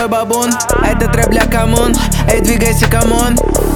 бабун, это трэп для коммун. Эй, двигайся, камон.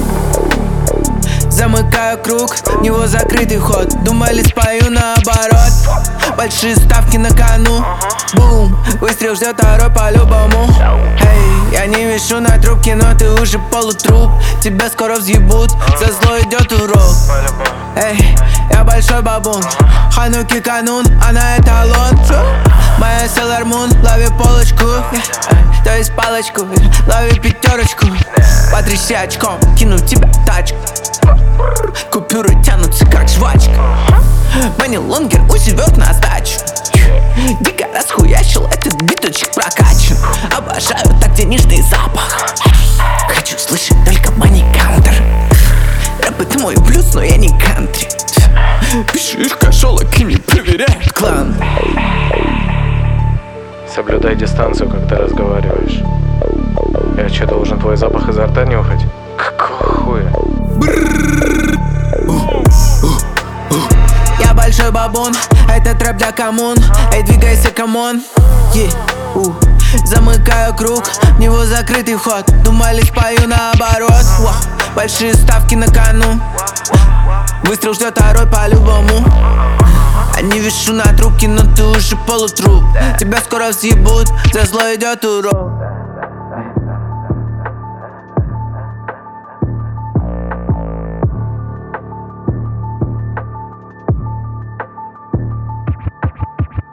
Замыкаю круг, в него закрытый ход. Думали, спою наоборот. Большие ставки на кону. Бум, выстрел ждет второй по-любому. Эй, я не вешу на трубке, но ты уже полутруп. Тебя скоро взъебут, за зло идет урок. Эй, я большой бабун, Хануки канун, она эталон. Моя Sailor Moon, лови полочку, то есть палочку, лови пятерочку. Потряси очком, кину в тебя тачку. Купюры тянутся как жвачка. Мани Лонгер узевет на сдачу. Дико расхуячил, этот биточек прокачан. Обожаю так денежный запах. Хочу слышать только Money Counter. Рэп это мой блюз, но я не кантри. Пишешь кошелок и не проверяют клан. Соблюдай дистанцию, когда разговариваешь. Я что, должен твой запах изо рта нюхать? Какого хуя? Я большой бабун, это трэп для коммун. Эй, двигайся, камон. Замыкаю круг, в него закрытый вход. Думали, спою наоборот. Большие ставки на кону. Выстрел ждет второй по-любому. Не вешу на трубке, но ты уже полутруп. Тебя скоро взъебут, за зло идет урок.